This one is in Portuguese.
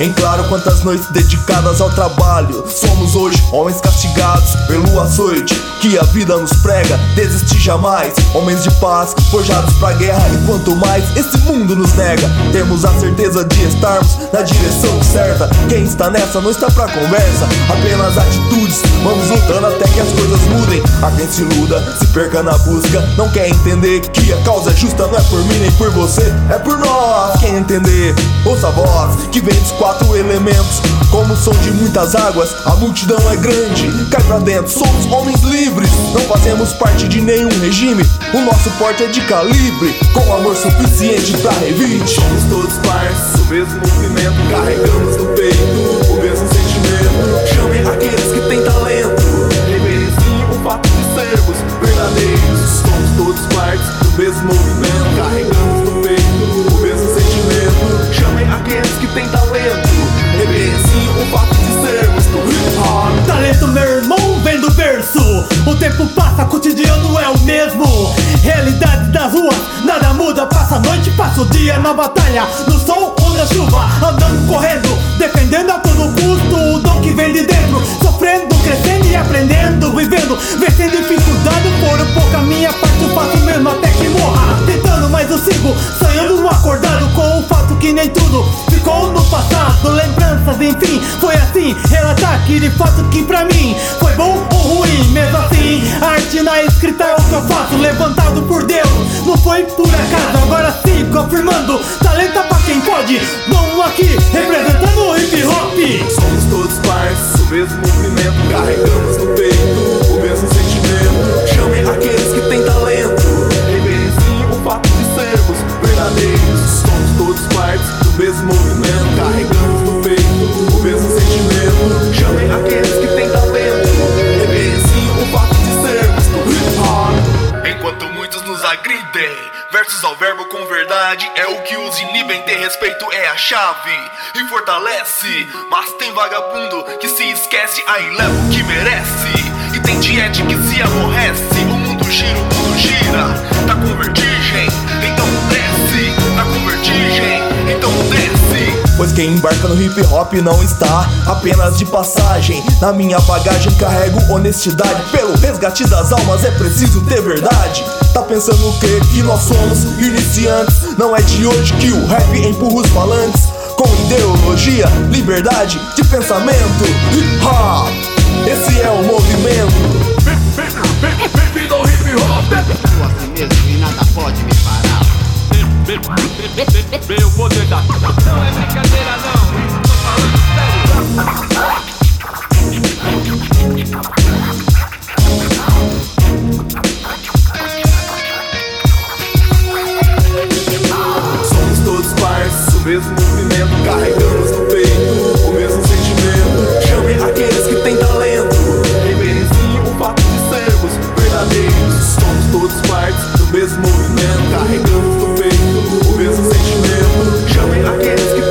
Em claro, quantas noites dedicadas ao trabalho. Somos hoje homens castigados pelo açoite que a vida nos prega. Desistir jamais, homens de paz forjados pra guerra. E quanto mais esse mundo nos nega, temos a certeza de estarmos na direção certa. Quem está nessa não está pra conversa, apenas atitudes. Vamos lutando até que as coisas mudem. A quem se iluda, se perca na busca, não quer entender que a causa é justa. Não é por mim nem por você, é por nós. Quem entender, ouça a voz que vem dos quatro elementos. Como o som de muitas águas, a multidão é grande. Cai pra dentro, somos homens livres. Não fazemos parte de nenhum regime. O nosso porte é de calibre, com amor suficiente pra revite. Somos todos partes do mesmo movimento, carregamos no peito o mesmo sentimento. Chamem aqueles que têm talento, reverenciem o fato de sermos verdadeiros. Somos todos partes do mesmo movimento, carregamos no peito o mesmo sentimento. Chamem aqueles que têm talento, reverenciem o fato de sermos do hip hop. Talento, meu irmão, vem do berço. O tempo passa, cotidiano é o mesmo. Realidade das ruas, nada muda. Passa a noite, passa o dia na batalha, no sol ou na chuva, andando, correndo, defendendo a todo custo o dom que vem de dentro. Sofrendo, crescendo e aprendendo, vivendo, vencendo dificuldade. Por um pouco a minha parte eu faço mesmo até que morra. Tentando, mas eu sigo sonhando, acordado com o fato que nem tudo ficou no passado. Lembranças, enfim, foi assim. Relatar aquele fato que pra mim foi bom ou ruim. Mesmo assim, a arte na escrita é o que eu faço, levantado por Deus, não foi por acaso. Agora sigo afirmando, talento é pra quem pode. Vamos aqui, representando o hip hop. Somos todos partes do mesmo movimento, carregamos no peito o mesmo sentimento. Chamem aqueles que têm talento, reverenciem o fato de sermos verdadeiros. Somos todos partes do mesmo movimento, carregamos no peito o mesmo sentimento. Chamem aqueles que têm talento, reverenciem o fato de sermos do hip hop. Enquanto muitos nos agridem, versos ao verbo com verdade é o que os inibem. Ter respeito é a chave e fortalece. Mas tem vagabundo que se esquece, aí leva o que merece. E tem diete que se aborrece. O mundo gira, tá com vertigem, então desce. Tá com vertigem, então desce. Pois quem embarca no hip hop não está apenas de passagem. Na minha bagagem carrego honestidade. Pelo resgate das almas é preciso ter verdade. Tá pensando o quê? Que nós somos iniciantes. Não é de hoje que o rap empurra os falantes. Com ideologia, liberdade de pensamento. Hip hop, esse é o movimento. Bem-vindo ao hip hop. Sou assim mesmo e nada pode me parar. Meu poder da... Não é brincadeira não, tô falando sério. Somos todos partes do mesmo movimento, carregamos no peito o mesmo sentimento. Chamem aqueles que têm talento, reverenciem o fato de sermos verdadeiros. Somos todos partes do mesmo movimento, carregamos no peito o mesmo sentimento. Chamem aqueles que